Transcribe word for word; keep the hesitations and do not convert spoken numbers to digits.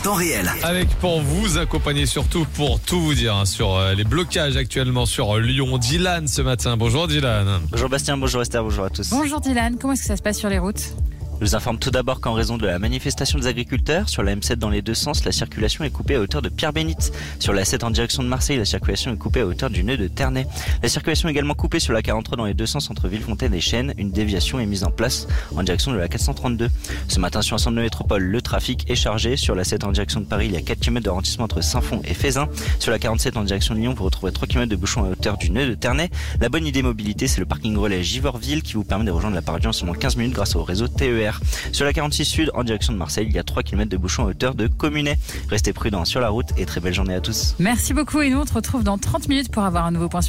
Temps réel. Avec pour vous accompagner surtout pour tout vous dire hein, sur euh, les blocages actuellement sur euh, Lyon. Dylan ce matin. Bonjour Dylan. Bonjour Bastien, bonjour Esther, bonjour à tous. Bonjour Dylan, comment est-ce que ça se passe sur les routes ? Je vous informe tout d'abord qu'en raison de la manifestation des agriculteurs, sur la M sept dans les deux sens, la circulation est coupée à hauteur de Pierre-Bénite. Sur la sept en direction de Marseille, la circulation est coupée à hauteur du nœud de Ternay. La circulation est également coupée sur la quarante-trois dans les deux sens entre Villefontaine et Chênes. Une déviation est mise en place en direction de la quatre cent trente-deux. Ce matin sur l'ensemble de métropole, le trafic est chargé. Sur la sept en direction de Paris, il y a quatre kilomètres de ralentissement entre Saint-Fond et Fézin. Sur la quarante-sept en direction de Lyon, vous retrouverez trois kilomètres de bouchons à hauteur du nœud de Ternay. La bonne idée mobilité, c'est le parking relais Giverville qui vous permet de rejoindre la Part-Dieu en seulement quinze minutes grâce au réseau T E R. Sur la quarante-six sud en direction de Marseille, il y a trois kilomètres de bouchons à hauteur de Communet. Restez prudents sur la route et très belle journée à tous. Merci beaucoup et nous on te retrouve dans trente minutes pour avoir un nouveau point sur